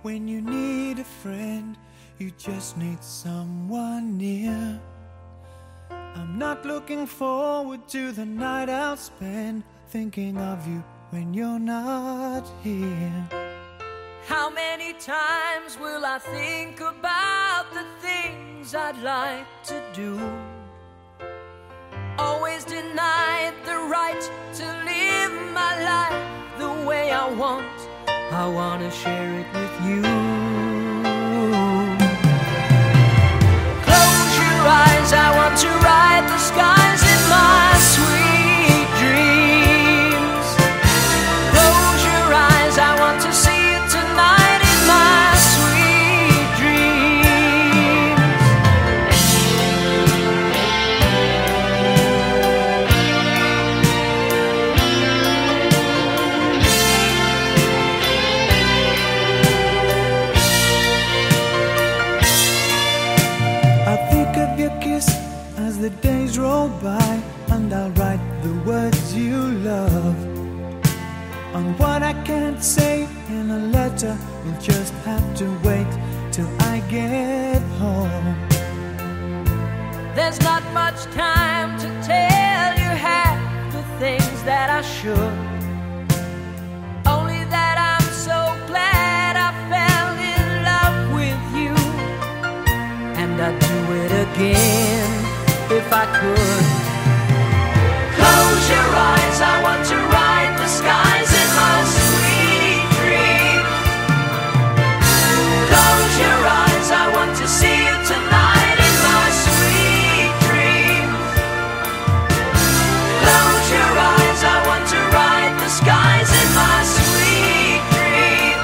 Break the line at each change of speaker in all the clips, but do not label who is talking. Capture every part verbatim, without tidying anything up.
when you need a friend, you just need someone near. I'm not looking forward to the night I'll spend thinking of you when you're not here.
How many times will I think about the things I'd like to do? Always denied the right to live my life the way I want. I want to share it with you. Close your eyes, I want to ride the skies in my sweet dreams. Close your eyes, I want to see you tonight in my sweet dreams.
I think of your kiss as the days roll by, and I'll write the words you love. On what I can't say in a letter, we'll just have to wait till I get home.
There's not much time to tell you half the things that I should. Only that I'm so glad I fell in love with you, and I'd do it again if I could. Close your eyes, I want to ride the skies in my sweet dream. Close your eyes, I want to see you tonight in my sweet dream. Close your eyes, I want to ride the skies in my sweet dream.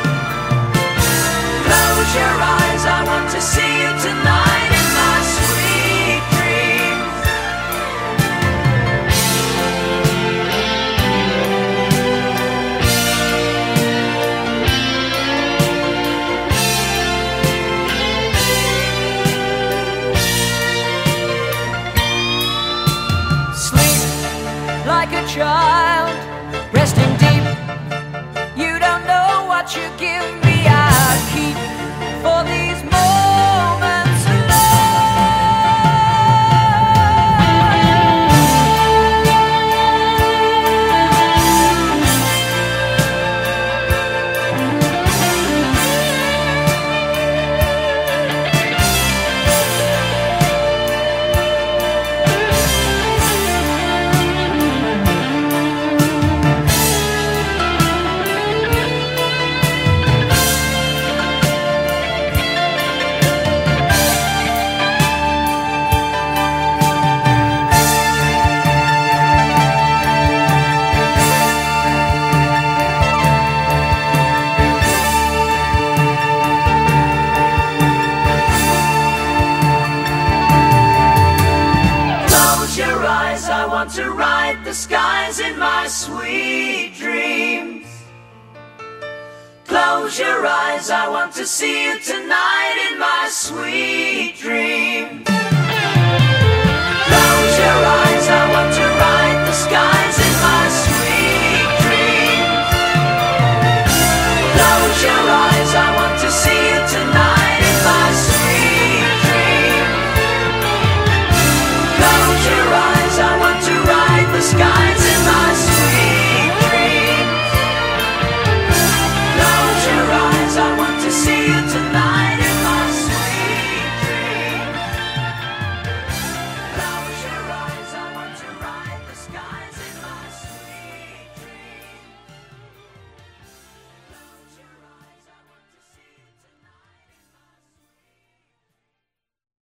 Close your eyes, I want to see you tonight in my sweet dream. Sleep like a child, resting deep. You don't know what you give me. I keep for these moments to ride the skies in my sweet dreams. Close your eyes, I want to see you tonight in my sweet dreams. Close your eyes, I want to ride the skies in